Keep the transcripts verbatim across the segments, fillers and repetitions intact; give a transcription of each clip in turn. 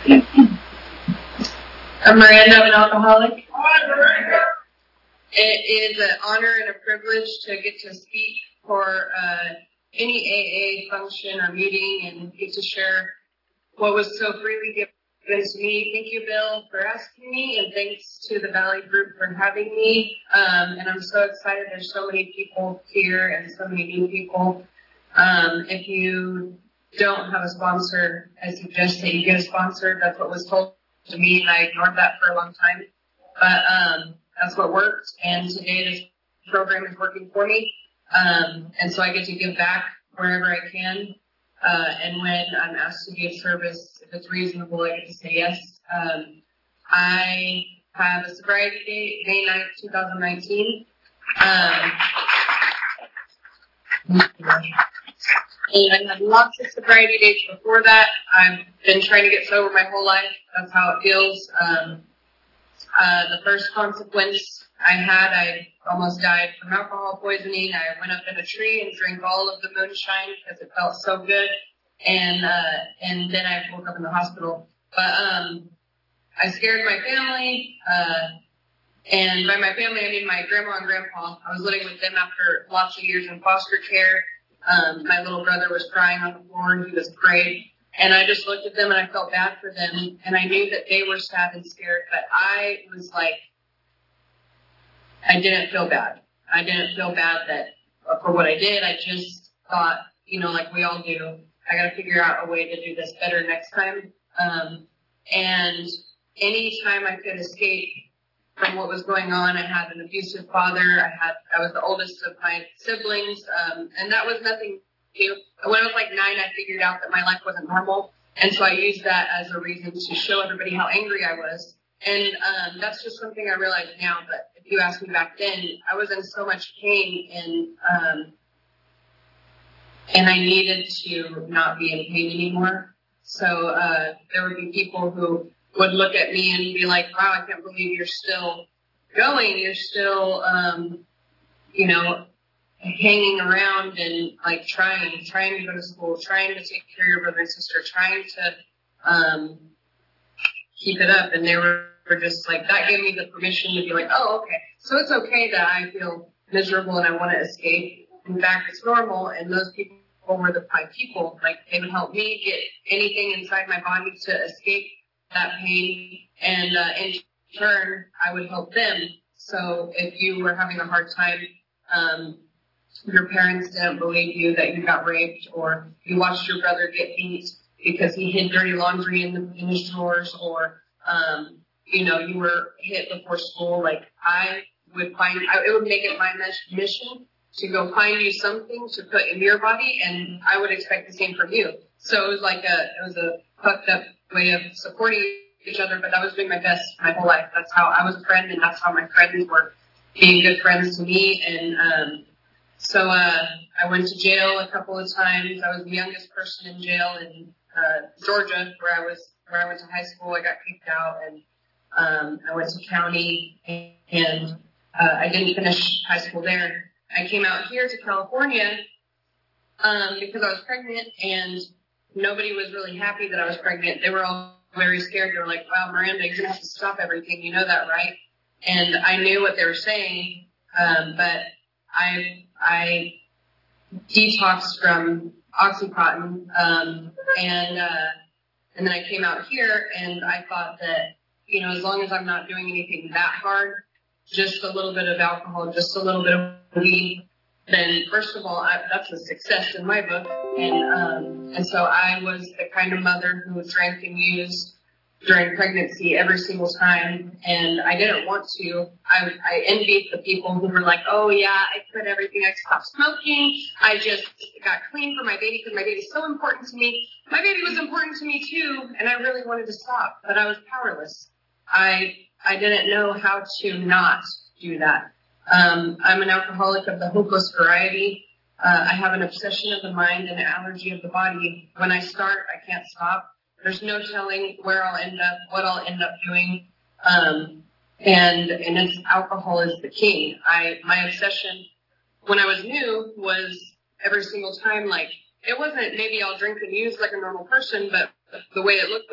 I'm Miranda, I'm an alcoholic. It is an honor and a privilege to get to speak for uh, any A A function or meeting and get to share what was so freely given to me. Thank you, Bill, for asking me, and thanks to the Valley Group for having me. Um, and I'm so excited. There's so many people here and so many new people. Um, if you don't have a sponsor, I suggest that you get a sponsor. That's what was told to me, and I ignored that for a long time. But um, that's what worked, and today this program is working for me. Um, and so I get to give back wherever I can. Uh, and when I'm asked to be of service, if it's reasonable, I get to say yes. Um, I have a sobriety date, May ninth, twenty nineteen. Um, and I had lots of sobriety dates before that. I've been trying to get sober my whole life. That's how it feels. Um, uh, the first consequence I had, I almost died from alcohol poisoning. I went up in a tree and drank all of the moonshine because it felt so good. And, uh, and then I woke up in the hospital. But, um, I scared my family, uh, and by my family, I mean my grandma and grandpa. I was living with them after lots of years in foster care. Um, my little brother was crying on the floor and he was afraid. And I just looked at them and I felt bad for them. And I knew that they were sad and scared, but I was like, I didn't feel bad. I didn't feel bad that for what I did. I just thought, you know, like we all do, I got to figure out a way to do this better next time. Um, and any time I could escape from what was going on, I had an abusive father. I had, I was the oldest of my siblings, um, and that was nothing new. When I was like nine, I figured out that my life wasn't normal, and so I used that as a reason to show everybody how angry I was. And um, that's just something I realize now. But if you asked me back then, I was in so much pain, and um, and I needed to not be in pain anymore. So uh, there would be people who would look at me and be like, wow, I can't believe you're still going. You're still, um, you know, hanging around and like trying, trying to go to school, trying to take care of your brother and sister, trying to um, keep it up. And they were just like, that gave me the permission to be like, oh, okay. So it's okay that I feel miserable and I want to escape. In fact, it's normal. And those people were the five people. Like they would help me get anything inside my body to escape that pain, and uh, in turn, I would help them. So if you were having a hard time, um, your parents didn't believe you that you got raped, or you watched your brother get beat because he hid dirty laundry in, the, in his drawers, or um, you know, you were hit before school. Like I would find, I, it would make it my mission to go find you something to put in your body, and I would expect the same from you. So it was like a, it was a fucked up way of supporting each other, but I was doing my best my whole life. That's how I was a friend, and that's how my friends were being good friends to me. And um, so uh, I went to jail a couple of times. I was the youngest person in jail in uh, Georgia, where I was, where I went to high school. I got kicked out, and um, I went to county, and uh, I didn't finish high school there. I came out here to California um, because I was pregnant, and nobody was really happy that I was pregnant. They were all very scared. They were like, wow, Miranda, you're going to have to stop everything. You know that, right? And I knew what they were saying, um, but I I detoxed from Oxycontin, um, and uh, and then I came out here, and I thought that, you know, as long as I'm not doing anything that hard, just a little bit of alcohol, just a little bit of weed, then first of all, I, that's a success in my book. And um, and so I was the kind of mother who drank and used during pregnancy every single time, and I didn't want to. I, I envied the people who were like, oh yeah, I quit everything. I stopped smoking. I just got clean for my baby because my baby's so important to me. My baby was important to me too, and I really wanted to stop, but I was powerless. I I didn't know how to not do that. Um, I'm an alcoholic of the hopeless variety. Uh, I have an obsession of the mind and an allergy of the body. When I start, I can't stop. There's no telling where I'll end up, what I'll end up doing. Um, and, and it's alcohol is the king. I, my obsession when I was new was every single time, like, it wasn't maybe I'll drink and use like a normal person, but the way it looked was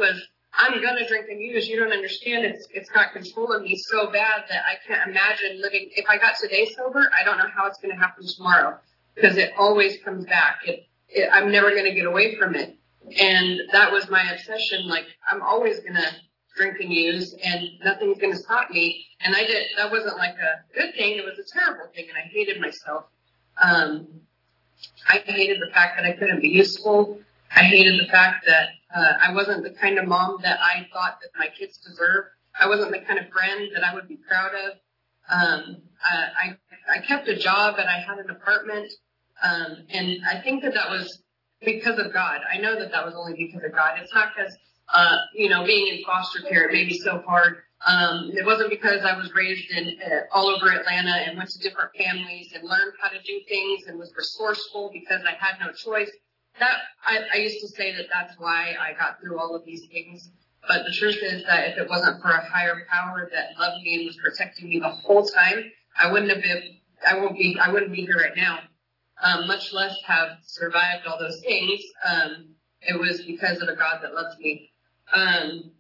I'm gonna drink and use. You don't understand. It's it's got control of me so bad that I can't imagine living. If I got today sober, I don't know how it's gonna happen tomorrow because it always comes back. It, it I'm never gonna get away from it. And that was my obsession. Like I'm always gonna drink and use, and nothing's gonna stop me. And I did. That wasn't like a good thing. It was a terrible thing, and I hated myself. Um, I hated the fact that I couldn't be useful. I hated the fact that uh, I wasn't the kind of mom that I thought that my kids deserved. I wasn't the kind of friend that I would be proud of. Um, uh, I I kept a job and I had an apartment, um, and I think that that was because of God. I know that that was only because of God. It's not because uh, you know being in foster care it made me so hard. Um, it wasn't because I was raised in uh, all over Atlanta and went to different families and learned how to do things and was resourceful because I had no choice. That I, I used to say that that's why I got through all of these things. But the truth is that if it wasn't for a higher power that loved me and was protecting me the whole time, I wouldn't have been. I won't be. I wouldn't be here right now. Um, much less have survived all those things. Um, it was because of a God that loves me. Um,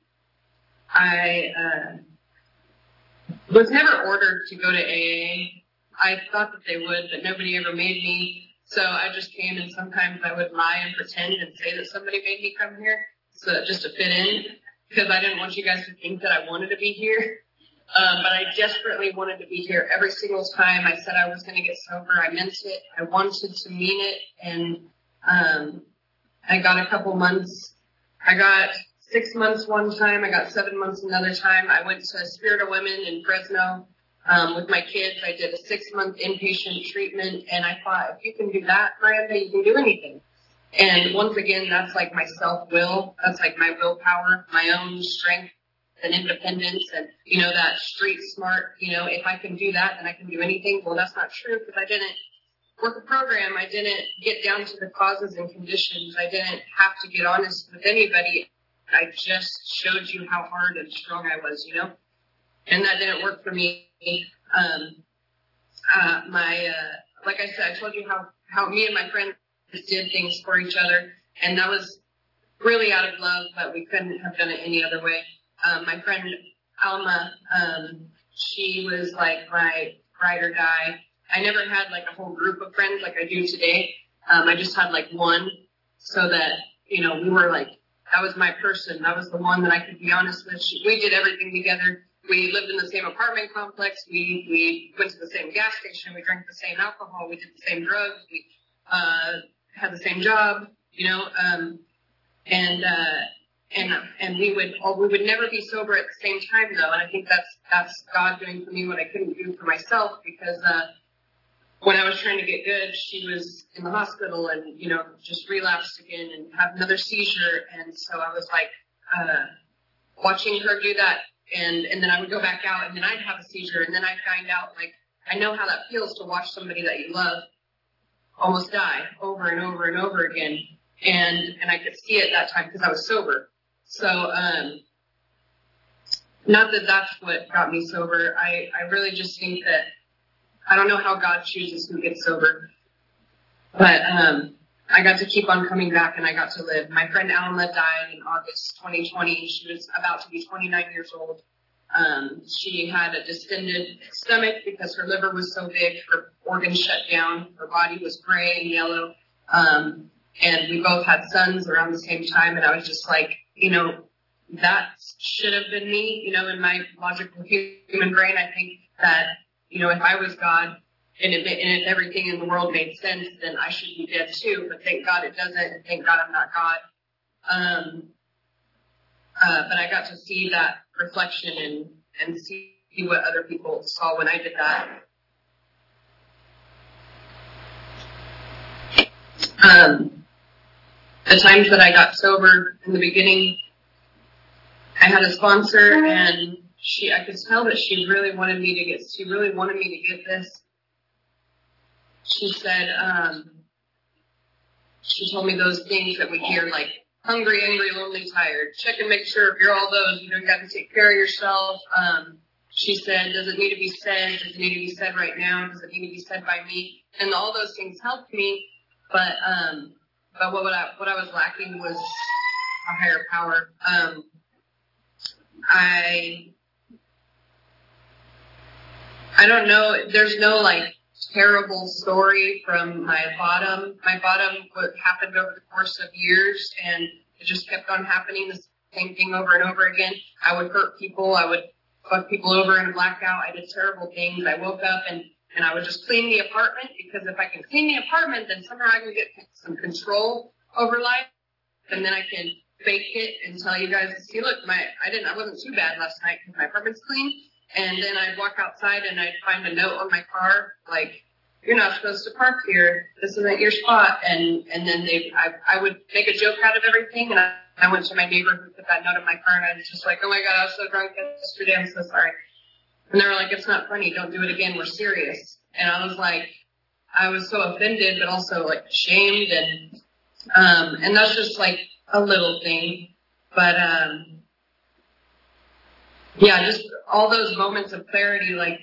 I uh, was never ordered to go to A A. I thought that they would, but nobody ever made me. So I just came, and sometimes I would lie and pretend and say that somebody made me come here, so just to fit in, because I didn't want you guys to think that I wanted to be here. Um, but I desperately wanted to be here every single time I said I was going to get sober. I meant it. I wanted to mean it, and um, I got a couple months. I got six months one time. I got seven months another time. I went to Spirit of Women in Fresno. Um, with my kids, I did a six-month inpatient treatment, and I thought, if you can do that, Miranda, you can do anything. And once again, that's like my self-will. That's like my willpower, my own strength and independence, and, you know, that street smart, you know, if I can do that, then I can do anything. Well, that's not true, because I didn't work a program. I didn't get down to the causes and conditions. I didn't have to get honest with anybody. I just showed you how hard and strong I was, you know, and that didn't work for me. Um, uh, my, uh, like I said, I told you how, how me and my friends did things for each other, and that was really out of love, but we couldn't have done it any other way. Um, my friend Alma, um, she was like my ride or die. I never had like a whole group of friends like I do today. Um, I just had like one, so that, you know, we were like, that was my person. That was the one that I could be honest with. She, we did everything together. We lived in the same apartment complex. We, we went to the same gas station. We drank the same alcohol. We did the same drugs. We, uh, had the same job, you know, um, and, uh, and, and we would, we would never be sober at the same time though. And I think that's, that's God doing for me what I couldn't do for myself, because, uh, when I was trying to get good, she was in the hospital and, you know, just relapsed again and had another seizure. And so I was like, uh, watching her do that. And, and then I would go back out and then I'd have a seizure. And then I'd find out, like, I know how that feels to watch somebody that you love almost die over and over and over again. And, and I could see it that time because I was sober. So, um, not that that's what got me sober. I, I really just think that I don't know how God chooses who gets sober, but, um, I got to keep on coming back and I got to live. My friend Alma died in August twenty twenty. She was about to be twenty-nine years old. Um, she had a distended stomach because her liver was so big, her organs shut down, her body was gray and yellow. Um, and we both had sons around the same time. And I was just like, you know, that should have been me, you know, in my logical human brain. I think that, you know, if I was God, and if, and if everything in the world made sense, then I should be dead too. But thank God it doesn't, and thank God I'm not God. Um, uh, but I got to see that reflection and, and see what other people saw when I did that. Um, the times that I got sober in the beginning, I had a sponsor, and she, I could tell that she really wanted me to get, she really wanted me to get this. She said, um, she told me those things that we hear, like hungry, angry, lonely, tired. Check and make sure if you're all those, you know, you got to take care of yourself. Um, she said, does it need to be said? Does it need to be said right now? Does it need to be said by me? And all those things helped me. But, um, but what, what I, what I was lacking was, a higher power. Um, I, I don't know. There's no like terrible story from my bottom. My bottom what happened over the course of years, and it just kept on happening. The same thing over and over again. I would hurt people. I would fuck people over in a blackout. I did terrible things. I woke up and, and I would just clean the apartment, because if I can clean the apartment, then somehow I can get some control over life, and then I can fake it and tell you guys, see, look, my I didn't, I wasn't too bad last night because my apartment's clean. And then I'd walk outside and I'd find a note on my car, like, you're not supposed to park here. This isn't your spot. And, and then they, I, I would make a joke out of everything. And I, I went to my neighbor who put that note in my car, and I was just like, oh my God, I was so drunk yesterday. I'm so sorry. And they were like, it's not funny. Don't do it again. We're serious. And I was like, I was so offended, but also like ashamed. And, um, and that's just like a little thing. But, um, yeah, just all those moments of clarity, like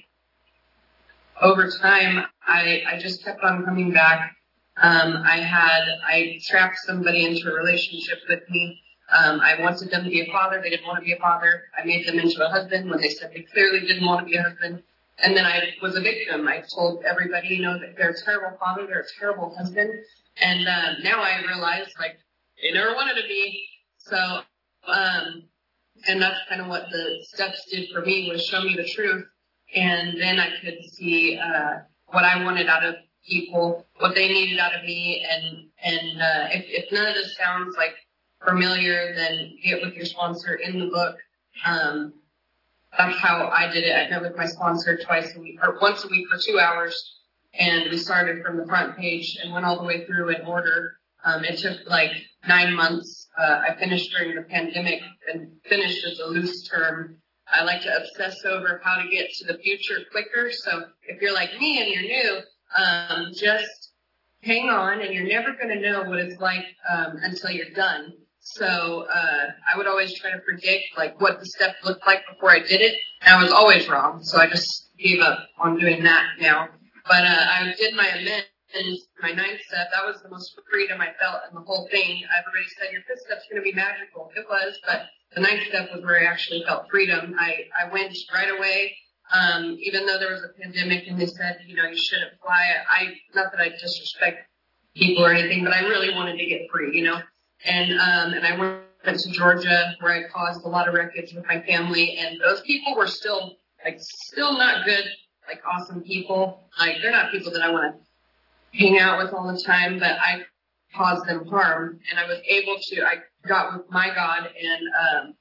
over time, I, I just kept on coming back. Um, I had, I trapped somebody into a relationship with me. Um, I wanted them to be a father. They didn't want to be a father. I made them into a husband when they said they clearly didn't want to be a husband. And then I was a victim. I told everybody, you know, that they're a terrible father, they're a terrible husband. And, uh, now I realize, like, they never wanted to be. So, um, and that's kind of what the steps did for me, was show me the truth. And then I could see, uh, what I wanted out of people, what they needed out of me. And, and, uh, if, if none of this sounds like familiar, then get with your sponsor in the book. Um, that's how I did it. I met with my sponsor twice a week, or once a week for two hours. And we started from the front page and went all the way through in order. Um, it took like nine months. Uh, I finished during the pandemic, and finished is a loose term. I like to obsess over how to get to the future quicker. So if you're like me and you're new, um, just hang on, and you're never going to know what it's like um, until you're done. So uh, I would always try to predict like what the step looked like before I did it, and I was always wrong. So I just gave up on doing that now. But uh, I did my amends. And my ninth step, that was the most freedom I felt in the whole thing. Everybody said, your fifth step's going to be magical. It was, but the ninth step was where I actually felt freedom. I, I went right away, um, even though there was a pandemic and they said, you know, you shouldn't fly. I, not that I disrespect people or anything, but I really wanted to get free, you know. And, um, and I went to Georgia, where I caused a lot of wreckage with my family. And those people were still, like, still not good, like, awesome people. Like, they're not people that I want to hang out with all the time, but I caused them harm, and I was able to, I got with my God and, um,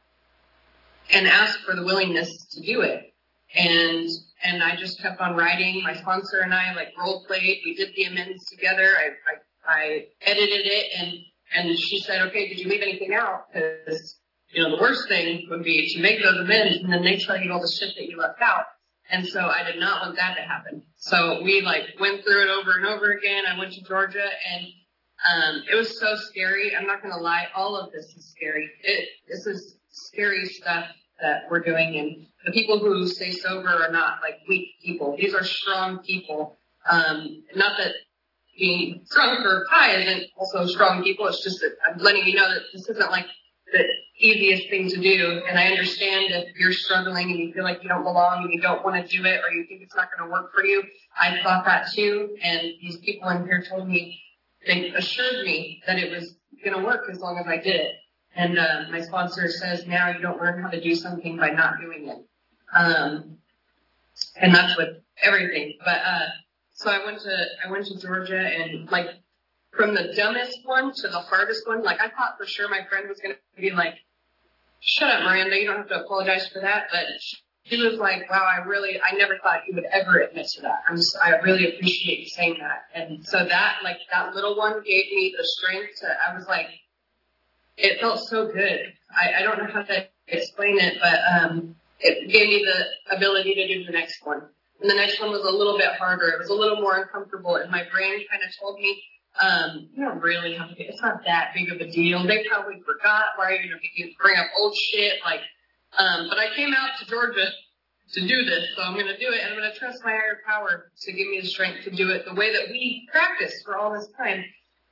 and asked for the willingness to do it. And, and I just kept on writing. My sponsor and I like role played. We did the amends together. I, I, I edited it, and, and she said, okay, did you leave anything out? Cause, you know, the worst thing would be to make those amends and then they tell you all the shit that you left out. And so I did not want that to happen. So we like went through it over and over again. I went to Georgia, and um it was so scary. I'm not going to lie. All of this is scary. It, this is scary stuff that we're doing. And the people who stay sober are not like weak people. These are strong people. Um, not that being drunk or high isn't also strong people. It's just that I'm letting you know that this isn't like the easiest thing to do. And I understand if you're struggling and you feel like you don't belong and you don't want to do it, or you think it's not going to work for you. I thought that too. And these people in here told me, they assured me that it was going to work as long as I did it. And uh, my sponsor says now you don't learn how to do something by not doing it. Um, and that's with everything. But uh, so I went to I went to Georgia, and like, from the dumbest one to the hardest one, like, I thought for sure my friend was going to be like, shut up, Miranda, you don't have to apologize for that. But she was like, wow, I really, I never thought you would ever admit to that. I'm just, I really appreciate you saying that. And so that, like, that little one gave me the strength to, I was like, it felt so good. I, I don't know how to explain it, but um, it gave me the ability to do the next one. And the next one was a little bit harder. It was a little more uncomfortable, and my brain kind of told me, Um, you don't really have to, it's not that big of a deal. They probably forgot. Why are you going to bring up old shit? Like, um, but I came out to Georgia to do this, so I'm going to do it, and I'm going to trust my higher power to give me the strength to do it the way that we practiced for all this time.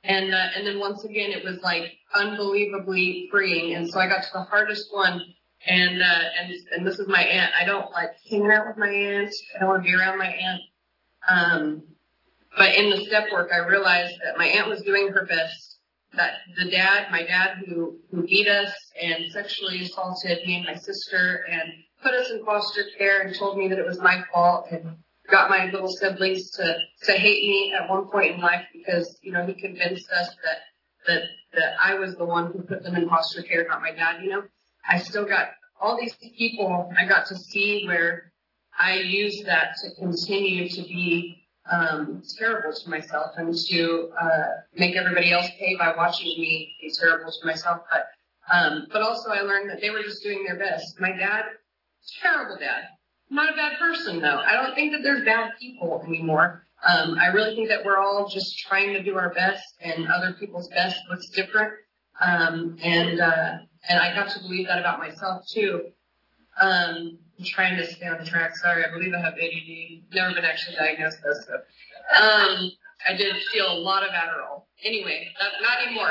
And, uh, and then once again, it was like unbelievably freeing. And so I got to the hardest one. And, uh, and, and this is my aunt. I don't like hanging out with my aunt. I don't want to be around my aunt. Um, but in the step work, I realized that my aunt was doing her best. That the dad, my dad who, who beat us and sexually assaulted me and my sister and put us in foster care and told me that it was my fault and got my little siblings to, to hate me at one point in life because, you know, he convinced us that, that, that I was the one who put them in foster care, not my dad, you know. I still got all these people I got to see where I used that to continue to be um terrible to myself and to uh make everybody else pay by watching me be terrible to myself. But um but also I learned that they were just doing their best. My dad, terrible dad. Not a bad person though. I don't think that there's bad people anymore. Um I really think that we're all just trying to do our best and other people's best looks different. Um and uh and I got to believe that about myself too. Um, I'm trying to stay on track. Sorry, I believe I have A D D. Never been actually diagnosed though, so. Um, I did steal a lot of Adderall. Anyway, not, not anymore.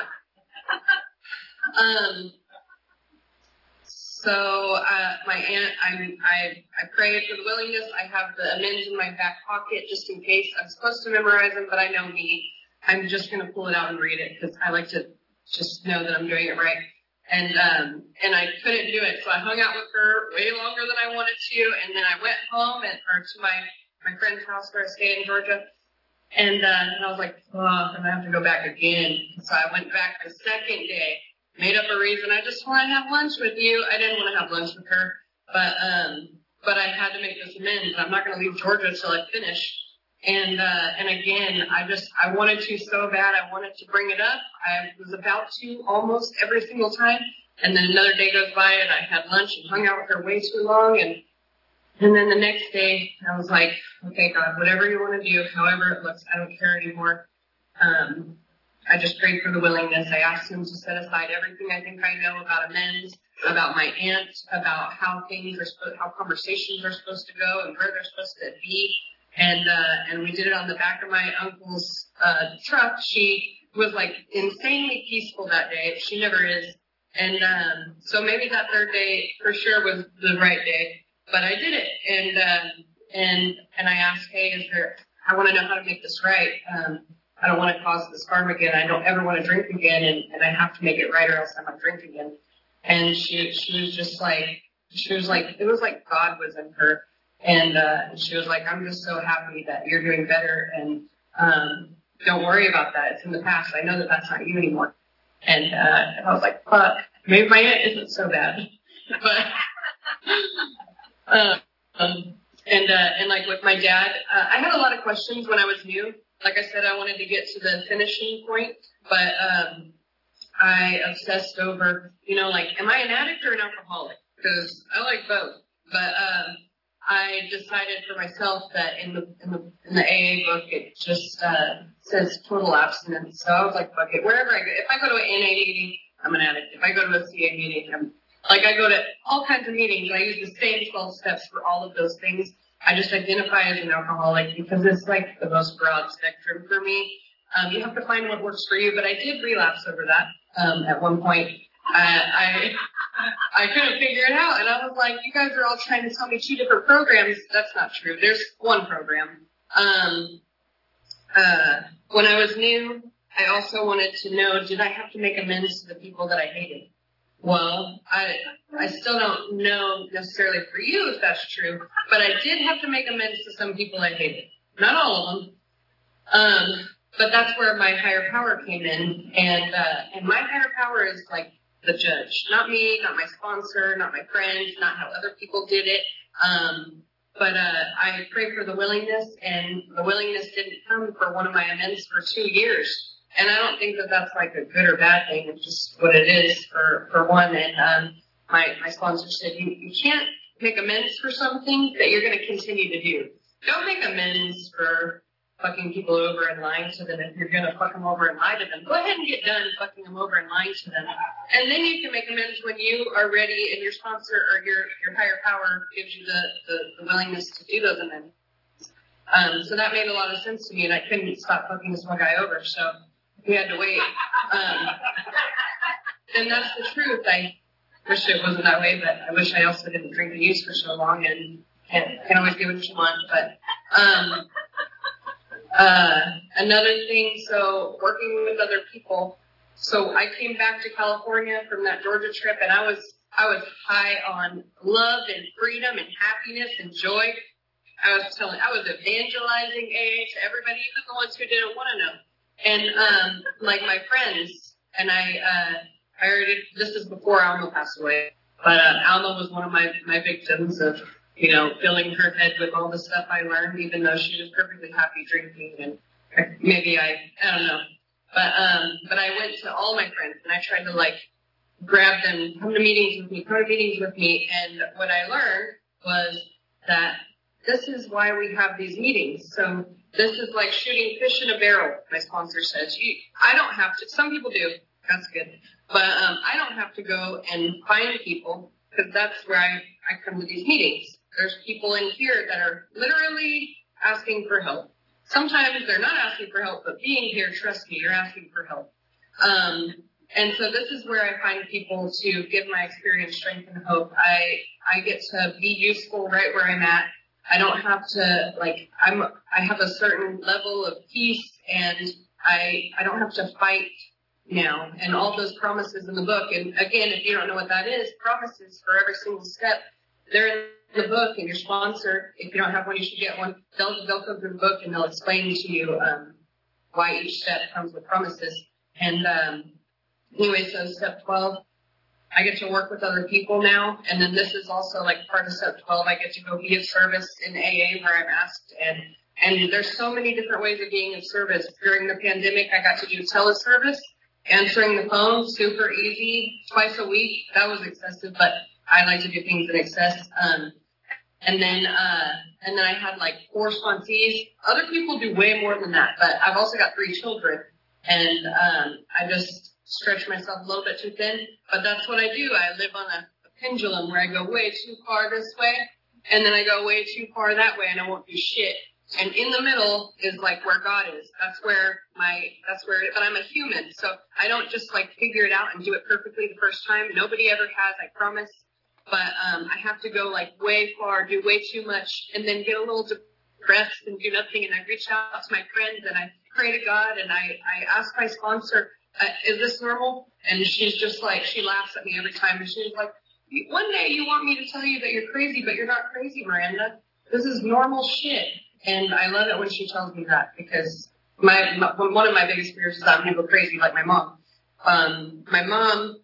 um, so, uh, my aunt, I, I, I prayed for the willingness. I have the amends in my back pocket just in case. I'm supposed to memorize them, but I know me. I'm just going to pull it out and read it because I like to just know that I'm doing it right. And, um, and I couldn't do it. So I hung out with her way longer than I wanted to. And then I went home and, or to my, my friend's house where I stay in Georgia. And, uh, and I was like, oh, I'm going to have to go back again. So I went back the second day, made up a reason. I just want to have lunch with you. I didn't want to have lunch with her, but, um, but I had to make this amends. I'm not going to leave Georgia until I finish. And, uh, and again, I just, I wanted to so bad. I wanted to bring it up. I was about to almost every single time. And then another day goes by and I had lunch and hung out with her way too long. And, and then the next day I was like, okay, God, whatever you want to do, however it looks, I don't care anymore. Um, I just prayed for the willingness. I asked him to set aside everything I think I know about amends, about my aunt, about how things are supposed, how conversations are supposed to go and where they're supposed to be. And, uh, and we did it on the back of my uncle's, uh, truck. She was like insanely peaceful that day. She never is. And, um, so maybe that third day for sure was the right day, but I did it. And, um, and, and I asked, hey, is there, I want to know how to make this right. Um, I don't want to cause this harm again. I don't ever want to drink again. And, and I have to make it right or else I might drink again. And she, she was just like, she was like, it was like God was in her. And, uh, she was like, I'm just so happy that you're doing better and, um, don't worry about that. It's in the past. I know that that's not you anymore. And, uh, and I was like, fuck, maybe my aunt isn't so bad. But, uh, um, and, uh, and like with my dad, uh, I had a lot of questions when I was new. Like I said, I wanted to get to the finishing point, but, um, I obsessed over, you know, like, am I an addict or an alcoholic? Because I like both. But, um, I decided for myself that in the in the in the A A book it just uh says total abstinence. So I was like, fuck it. Wherever I go, if I go to an N A meeting, I'm an addict. If I go to a C A meeting, I'm like I go to all kinds of meetings. I use the same twelve steps for all of those things. I just identify as an alcoholic because it's like the most broad spectrum for me. Um, you have to find what works for you. But I did relapse over that um, at one point. I, I I couldn't figure it out, and I was like, you guys are all trying to tell me two different programs. That's not true. There's one program. Um, uh, when I was new, I also wanted to know, did I have to make amends to the people that I hated? Well, I I still don't know necessarily for you if that's true, but I did have to make amends to some people I hated. Not all of them. Um, but that's where my higher power came in, and uh, and my higher power is like the judge, not me, not my sponsor, not my friends, not how other people did it. Um, but uh, I prayed for the willingness, and the willingness didn't come for one of my amends for two years. And I don't think that that's like a good or bad thing. It's just what it is for, for one. And um, my, my sponsor said, you, you can't make amends for something that you're going to continue to do. Don't make amends for fucking people over and lying to them. If you're going to fuck them over and lie to them, go ahead and get done fucking them over and lying to them. And then you can make amends when you are ready and your sponsor or your, your higher power gives you the, the, the willingness to do those amends. Um, so that made a lot of sense to me, and I couldn't stop fucking this one guy over. So we had to wait. Um, and that's the truth. I wish it wasn't that way, but I wish I also didn't drink and use for so long and can't, can't always do what you want. But um, uh, another thing, so working with other people. So I came back to California from that Georgia trip, and I was I was high on love and freedom and happiness and joy. I was telling, I was evangelizing A A to everybody, even the ones who didn't want to know. And um, like my friends, and I, uh, I already, this is before Alma passed away, but uh, Alma was one of my my victims of, you know, filling her head with all the stuff I learned, even though she was perfectly happy drinking, and maybe I, I don't know. But, um, but I went to all my friends and I tried to like grab them, come to meetings with me, come to meetings with me. And what I learned was that this is why we have these meetings. So this is like shooting fish in a barrel, my sponsor says. You, I don't have to, some people do, that's good. But, um, I don't have to go and find people because that's where I, I come to these meetings. There's people in here that are literally asking for help. Sometimes they're not asking for help, but being here, trust me, you're asking for help. Um, and so this is where I find people to give my experience strength and hope. I, I get to be useful right where I'm at. I don't have to, like, I'm, I have a certain level of peace and I, I don't have to fight now. And all those promises in the book. And again, if you don't know what that is, promises for every single step, they're in the book, and your sponsor, if you don't have one, you should get one. They'll, they'll go through the book and they'll explain to you, um, why each step comes with promises. And, um, anyway, so step twelve, I get to work with other people now. And then this is also like part of step twelve. I get to go be of service in A A where I'm asked. And, and there's so many different ways of being of service. During the pandemic, I got to do teleservice, answering the phone, super easy, twice a week. That was excessive, but I like to do things in excess. Um, and then, uh, and then I had like four sponsees. Other people do way more than that, but I've also got three children, and, um, I just stretch myself a little bit too thin, but that's what I do. I live on a, a pendulum where I go way too far this way, and then I go way too far that way, and I won't do shit. And in the middle is like where God is. That's where my, that's where, but I'm a human, so I don't just like figure it out and do it perfectly the first time. Nobody ever has, I promise. But, um, I have to go like way far, do way too much, and then get a little depressed and do nothing. And I reach out to my friends and I pray to God, and I, I ask my sponsor, uh, is this normal? And she's just like, she laughs at me every time, and she's like, one day you want me to tell you that you're crazy, but you're not crazy, Miranda. This is normal shit. And I love it when she tells me that, because my, my one of my biggest fears is that I'm going to go crazy like my mom. Um, my mom,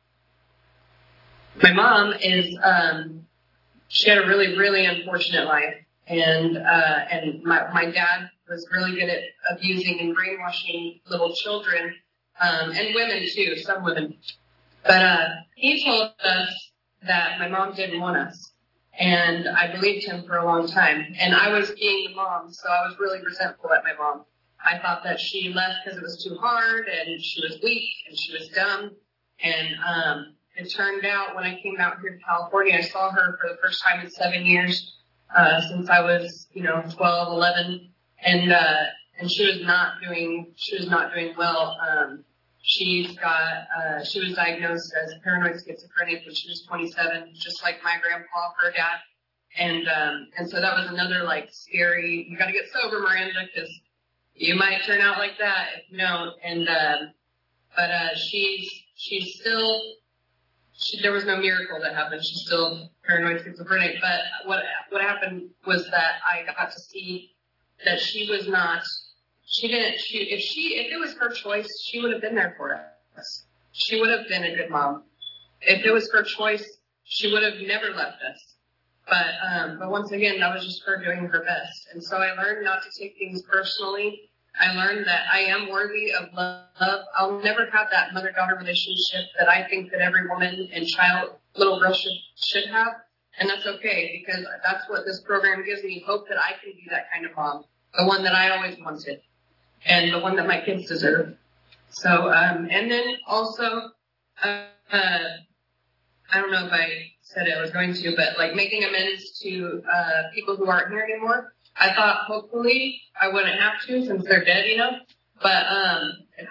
my mom is, um, she had a really, really unfortunate life. And, uh, and my, my dad was really good at abusing and brainwashing little children, um, and women too, some women. But, uh, he told us that my mom didn't want us. And I believed him for a long time. And I was being the mom, so I was really resentful at my mom. I thought that she left because it was too hard, and she was weak, and she was dumb. And, um, it turned out when I came out here to California, I saw her for the first time in seven years, uh, since I was, you know, twelve, eleven. And, uh, and she was not doing, she was not doing well. Um, she's got, uh, she was diagnosed as paranoid schizophrenic when she was twenty-seven, just like my grandpa, her dad. And, um, and so that was another like scary, you gotta get sober, Miranda, cause you might turn out like that if you don't. And, um, but, uh, she's, she's still, She, there was no miracle that happened. She's still paranoid schizophrenic. But what what happened was that I got to see that she was not. She didn't. She if she if it was her choice, she would have been there for us. She would have been a good mom. If it was her choice, she would have never left us. But um, but once again, that was just her doing her best. And so I learned not to take things personally. I learned that I am worthy of love. I'll never have that mother-daughter relationship that I think that every woman and child, little girl should, should have. And that's okay, because that's what this program gives me, hope that I can be that kind of mom. The one that I always wanted. And the one that my kids deserve. So, um, and then also, uh, uh, I don't know if I said it, I was going to, but like making amends to, uh, people who aren't here anymore. I thought hopefully I wouldn't have to since they're dead, you know, but, um,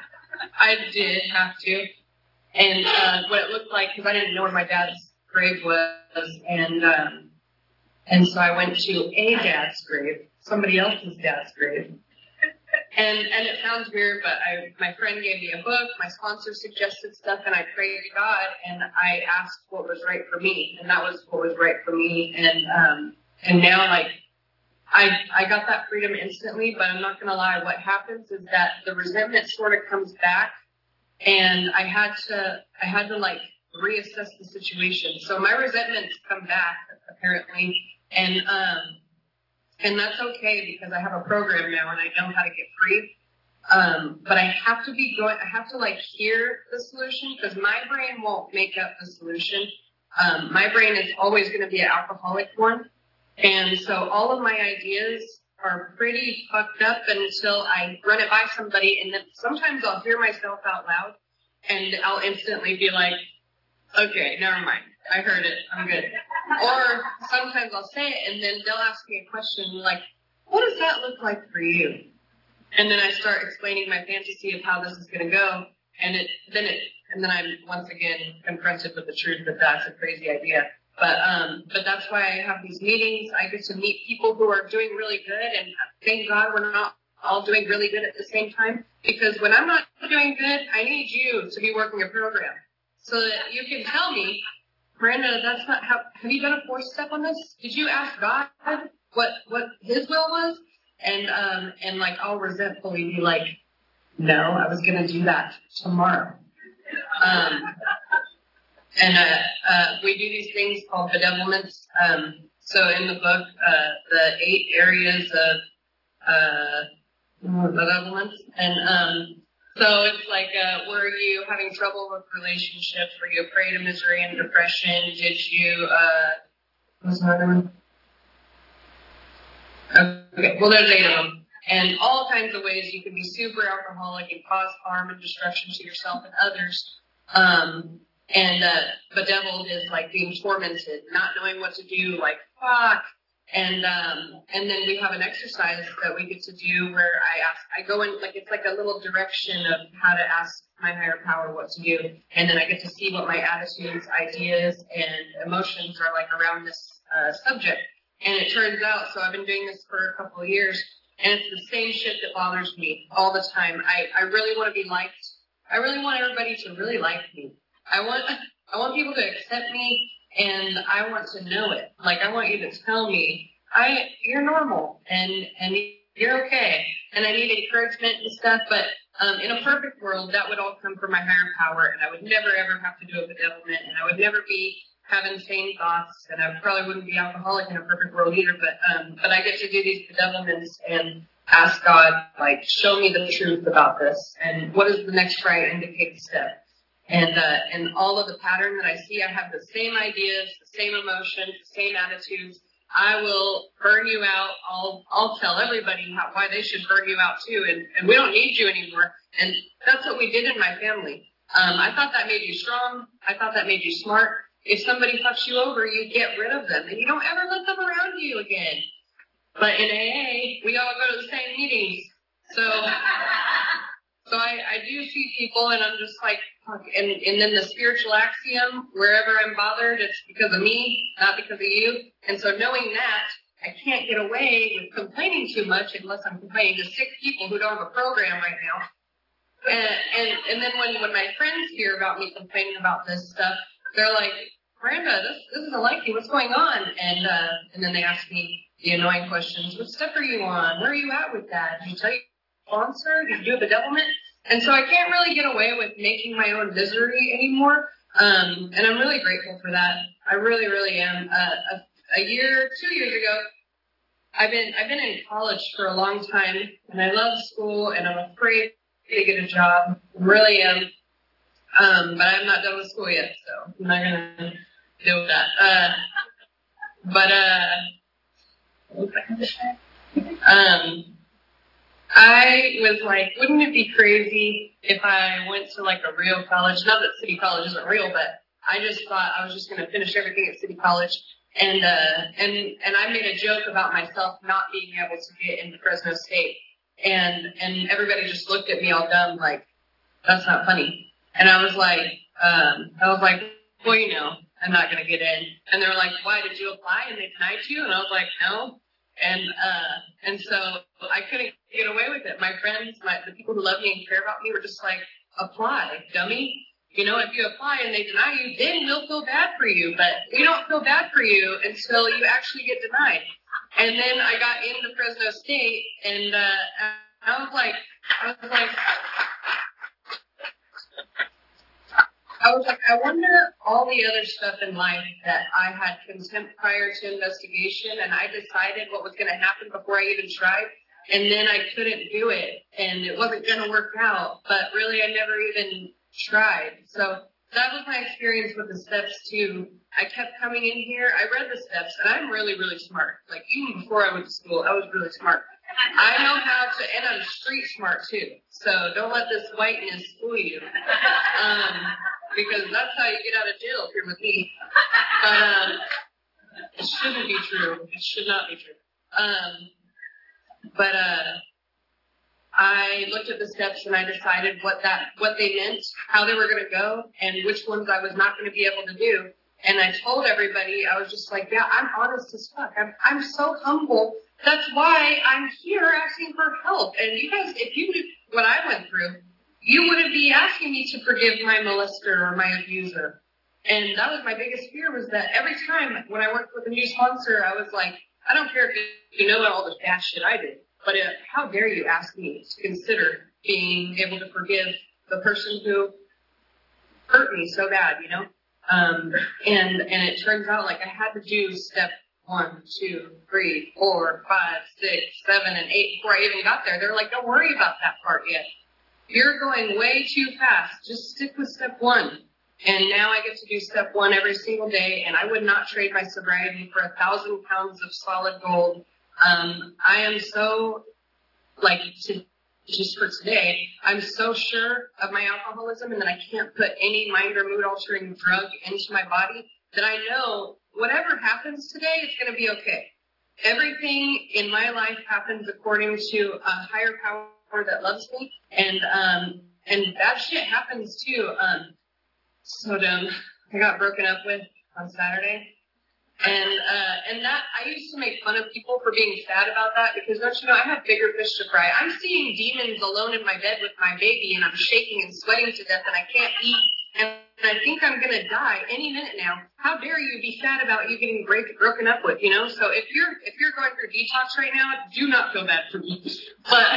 I did have to. And uh, what it looked like, because I didn't know where my dad's grave was, and um, and so I went to a dad's grave, somebody else's dad's grave. And and it sounds weird, but I my friend gave me a book, my sponsor suggested stuff, and I prayed to God, and I asked what was right for me, and that was what was right for me. And um, and now, like, I I got that freedom instantly, but I'm not gonna lie, what happens is that the resentment sort of comes back. And I had to, I had to like reassess the situation. So my resentments come back apparently, and um, and that's okay because I have a program now and I know how to get free. Um, but I have to be going, I have to like hear the solution because my brain won't make up the solution. Um, my brain is always going to be an alcoholic one, and so all of my ideas are pretty fucked up until I run it by somebody, and then sometimes I'll hear myself out loud and I'll instantly be like, okay, never mind. I heard it. I'm good. Or sometimes I'll say it and then they'll ask me a question like, what does that look like for you? And then I start explaining my fantasy of how this is going to go. And it, then it, and then I'm once again confronted with the truth that that's a crazy idea. But, um, but that's why I have these meetings. I get to meet people who are doing really good, and thank God we're not all doing really good at the same time, because when I'm not doing good, I need you to be working a program so that you can tell me, Miranda, that's not how, have you done a fourth step on this? Did you ask God what, what his will was? And, um, and like, I'll resentfully be like, no, I was going to do that tomorrow. Um, And, uh, uh, we do these things called bedevilments. Um, so in the book, uh, the eight areas of, uh, bedevilments. And, um, so it's like, uh, were you having trouble with relationships? Were you afraid of misery and depression? Did you, uh, what's another one? Okay, well, there's eight of them. And all kinds of ways you can be super alcoholic and cause harm and destruction to yourself and others. Um, And, uh, bedeviled is like being tormented, not knowing what to do, like, fuck. And, um, and then we have an exercise that we get to do where I ask, I go in, like, it's like a little direction of how to ask my higher power what to do. And then I get to see what my attitudes, ideas, and emotions are like around this, uh, subject. And it turns out, so I've been doing this for a couple of years, and it's the same shit that bothers me all the time. I, I really want to be liked. I really want everybody to really like me. I want, I want people to accept me, and I want to know it. Like, I want you to tell me, I, you're normal, and, and you're okay, and I need encouragement and stuff, but, um, in a perfect world, that would all come from my higher power, and I would never ever have to do a bedevilment, and I would never be having sane thoughts, and I probably wouldn't be alcoholic in a perfect world either, but, um, but I get to do these bedevilments and ask God, like, show me the truth about this, and what is the next right indicated step? And, uh, and all of the pattern that I see, I have the same ideas, the same emotions, the same attitudes. I will burn you out. I'll, I'll tell everybody how, why they should burn you out too. And, and we don't need you anymore. And that's what we did in my family. Um, I thought that made you strong. I thought that made you smart. If somebody fucks you over, you get rid of them and you don't ever let them around you again. But in A A, we all go to the same meetings. So, so I, I do see people and I'm just like, fuck. And, and then the spiritual axiom, wherever I'm bothered, it's because of me, not because of you. And so knowing that, I can't get away with complaining too much unless I'm complaining to six people who don't have a program right now. And, and, and then when, when my friends hear about me complaining about this stuff, they're like, Miranda, this, this isn't like you. What's going on? And, uh, and then they ask me the annoying questions. What step are you on? Where are you at with that? Did you tell your sponsor? Did you do a bedevilment? And so I can't really get away with making my own misery anymore. Um, and I'm really grateful for that. I really, really am. Uh, a, a year, two years ago, I've been, I've been in college for a long time and I love school and I'm afraid to get a job. I really am. Um, but I'm not done with school yet, so I'm not gonna deal with that. Uh, but, uh, what was I gonna say? Um, I was like, wouldn't it be crazy if I went to like a real college? Not that City College isn't real, but I just thought I was just going to finish everything at City College. And, uh, and, and I made a joke about myself not being able to get into Fresno State. And, and everybody just looked at me all dumb like, that's not funny. And I was like, um, I was like, well, you know, I'm not going to get in. And they were like, why, did you apply and they denied you? And I was like, no. And, uh, and so I couldn't get away with it. My friends, my, the people who love me and care about me were just like, apply, dummy. You know, if you apply and they deny you, then we'll feel bad for you. But we don't feel bad for you until you actually get denied. And then I got into Fresno State, and uh, I was like, I was like, I was like, I wonder all the other stuff in life that I had contempt prior to investigation, and I decided what was going to happen before I even tried, and then I couldn't do it, and it wasn't going to work out. But really, I never even tried. So that was my experience with the steps too. I kept coming in here. I read the steps, and I'm really, really smart. Like, even before I went to school, I was really smart. I know how to, and I'm street smart too. So don't let this whiteness fool you. Um, because that's how you get out of jail if you're with me. But, um, it shouldn't be true. It should not be true. Um, but, uh, I looked at the steps and I decided what that, what they meant, how they were going to go, and which ones I was not going to be able to do. And I told everybody, I was just like, yeah, I'm honest as fuck. I'm, I'm so humble. That's why I'm here asking for help. And you guys, if you knew what I went through, you wouldn't be asking me to forgive my molester or my abuser. And that was my biggest fear, was that every time when I worked with a new sponsor, I was like, I don't care if you know all the bad shit I did. But uh, how dare you ask me to consider being able to forgive the person who hurt me so bad, you know? Um, and, and it turns out like I had to do step one, two, three, four, five, six, seven, and eight before I even got there. They're like, don't worry about that part yet. You're going way too fast. Just stick with step one. And now I get to do step one every single day, and I would not trade my sobriety for a thousand pounds of solid gold. Um, I am so, like, to, just for today, I'm so sure of my alcoholism and that I can't put any mind or mood altering drug into my body that I know whatever happens today, it's going to be okay. Everything in my life happens according to a higher power that loves me, and, um, and that shit happens too. Um, so dumb. I got broken up with on Saturday. And, uh, and that, I used to make fun of people for being sad about that because, don't you know, I have bigger fish to fry. I'm seeing demons alone in my bed with my baby, and I'm shaking and sweating to death, and I can't eat, and I think I'm going to die any minute now. How dare you be sad about you getting break, broken up with, you know? So if you're, if you're going through detox right now, do not feel bad for me. But,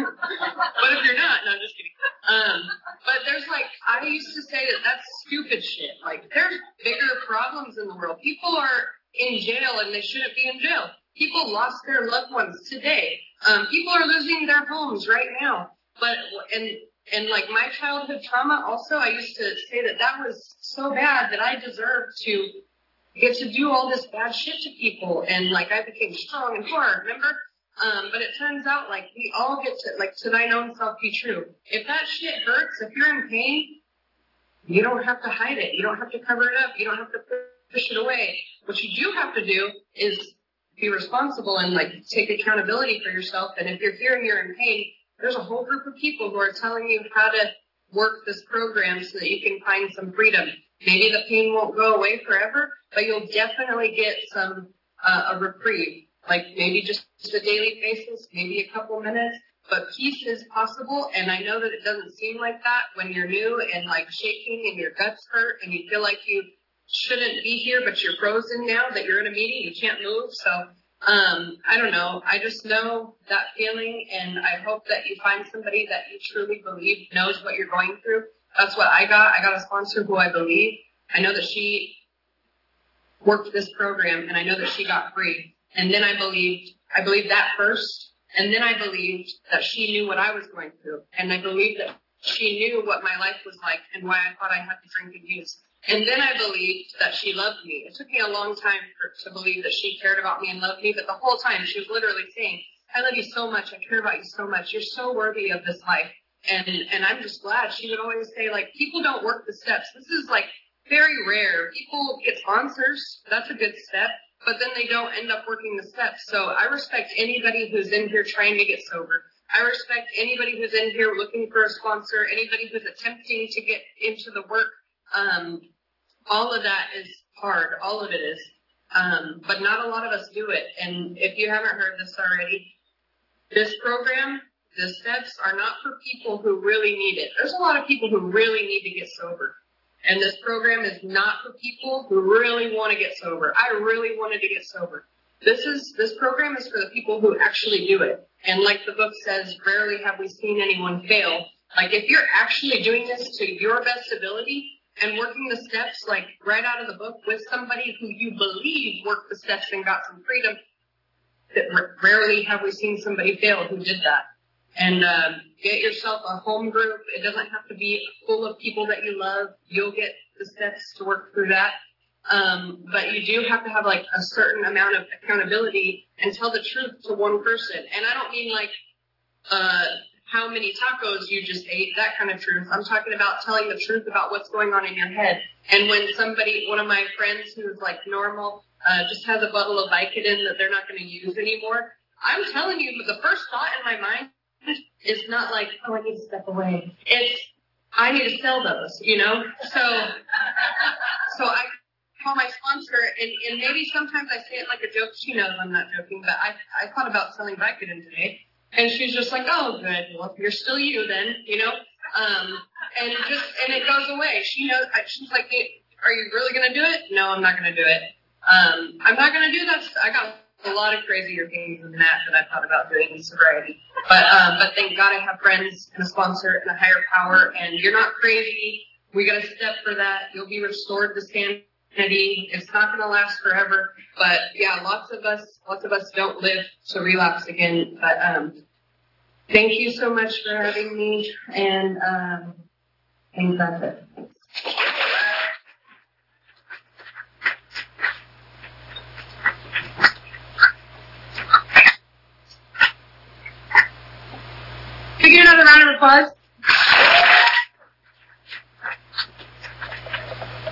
but if you're not, no, I'm just kidding. Um, but there's like, I used to say that that's stupid shit. Like, there's bigger problems in the world. People are in jail and they shouldn't be in jail. People lost their loved ones today. Um, people are losing their homes right now. But, and, and like my childhood trauma also, I used to say that that was so bad that I deserved to get to do all this bad shit to people. And like I became strong and hard, remember? Um, but it turns out like we all get to, like, to thine own self be true. If that shit hurts, if you're in pain, you don't have to hide it. You don't have to cover it up. You don't have to push it away. What you do have to do is be responsible and like take accountability for yourself. And if you're here and you're in pain, there's a whole group of people who are telling you how to work this program so that you can find some freedom. Maybe the pain won't go away forever, but you'll definitely get some, uh, a reprieve. Like maybe just a daily basis, maybe a couple minutes, but peace is possible. And I know that it doesn't seem like that when you're new and like shaking and your guts hurt and you feel like you shouldn't be here, but you're frozen now that you're in a meeting, you can't move. So, um, I don't know. I just know that feeling, and I hope that you find somebody that you truly believe knows what you're going through. That's what I got. I got a sponsor who I believe. I know that she worked this program, and I know that she got free. And then I believed, I believed that first, and then I believed that she knew what I was going through, and I believed that she knew what my life was like and why I thought I had to drink and use. And then I believed that she loved me. It took me a long time for, to believe that she cared about me and loved me, but the whole time she was literally saying, I love you so much, I care about you so much, you're so worthy of this life. And, and I'm just glad. She would always say, like, people don't work the steps. This is, like, very rare. People get sponsors, that's a good step, but then they don't end up working the steps. So I respect anybody who's in here trying to get sober. I respect anybody who's in here looking for a sponsor, anybody who's attempting to get into the work. Um, all of that is hard. All of it is. Um, but not a lot of us do it. And if you haven't heard this already, this program, the steps are not for people who really need it. There's a lot of people who really need to get sober. And this program is not for people who really want to get sober. I really wanted to get sober. This is, this program is for the people who actually do it. And like the book says, rarely have we seen anyone fail. Like if you're actually doing this to your best ability and working the steps like right out of the book with somebody who you believe worked the steps and got some freedom, that rarely have we seen somebody fail who did that. And um, get yourself a home group. It doesn't have to be full of people that you love. You'll get the steps to work through that. Um, but you do have to have like a certain amount of accountability and tell the truth to one person. And I don't mean like uh, how many tacos you just ate, that kind of truth. I'm talking about telling the truth about what's going on in your head. And when somebody, one of my friends who's like normal, uh, just has a bottle of Vicodin that they're not going to use anymore, I'm telling you, the first thought in my mind is not like, oh, I need to step away. It's, I need to sell those, you know? So, so I call my sponsor, and, and maybe sometimes I say it like a joke. She knows I'm not joking, but I, I thought about selling Vicodin today. And she's just like, oh, good. Well, you're still you then, you know? Um, and just, and it goes away. She knows, she's like, are you really going to do it? No, I'm not going to do it. Um, I'm not going to do that. I got a lot of crazier things than that that I thought about doing in sobriety. But, um, but thank God I have friends and a sponsor and a higher power, and you're not crazy. We got to step for that. You'll be restored to sanity. It's not going to last forever. But yeah, lots of us, lots of us don't live to relapse again. But, um, thank you so much for having me. And, um, I think that's it. Can we get another round of applause?